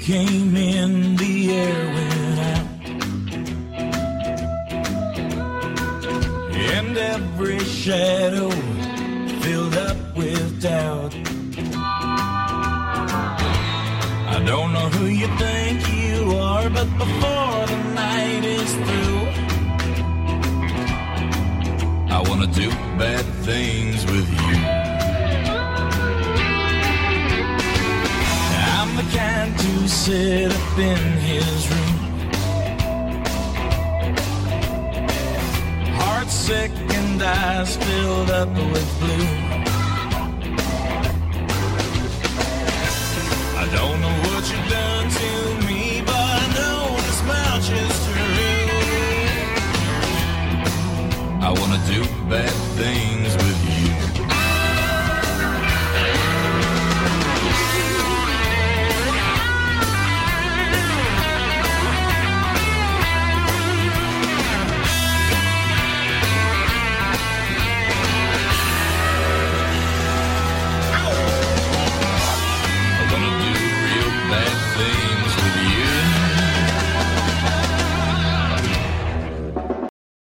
came in, the air went out. And every shadow filled up with doubt. I don't know who you think you are, but before the night is through, I wanna do bad things with you. I'm the kind to sit up in his room, heart sick and eyes filled up with blue. I don't know what you've done to me, but I know this much is true. I wanna do bad things with you.